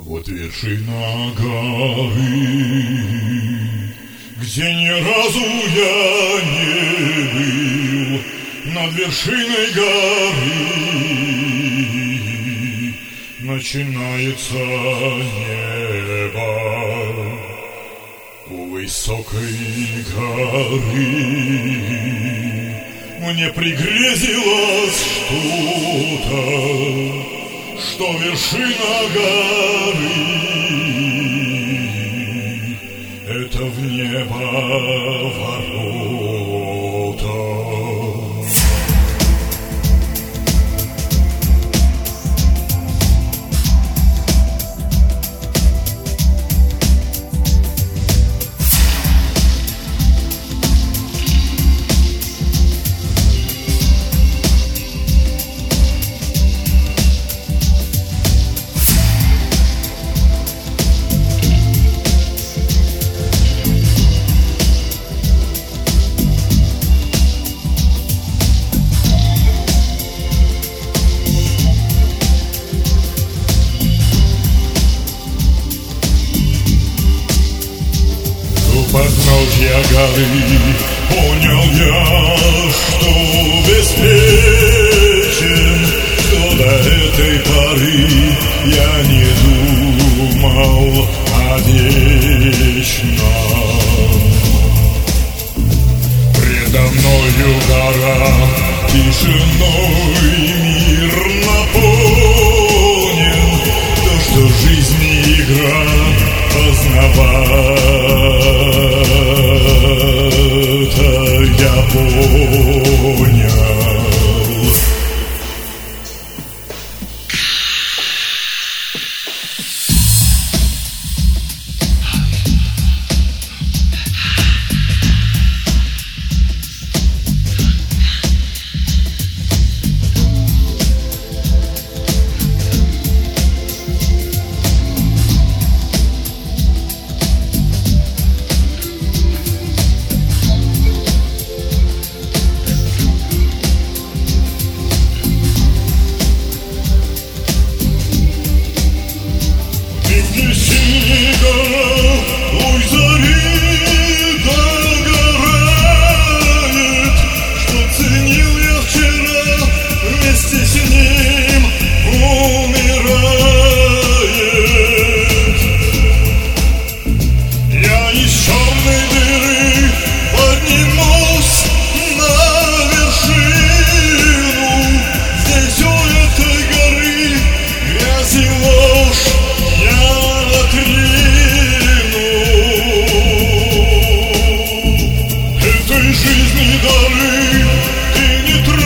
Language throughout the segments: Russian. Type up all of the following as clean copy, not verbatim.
Вот вершина горы, где ни разу я не был, над вершиной горы начинается небо. У высокой горы мне пригрезилось что-то, что вершина горы — это в небо ворота. Подножья горы понял я, что беспечен, что до этой поры я не думал о вечном. Предо мною гора, тишиной мир наполнен, то, что жизнь не игра, познавать я понял.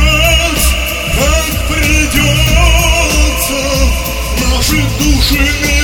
Наши души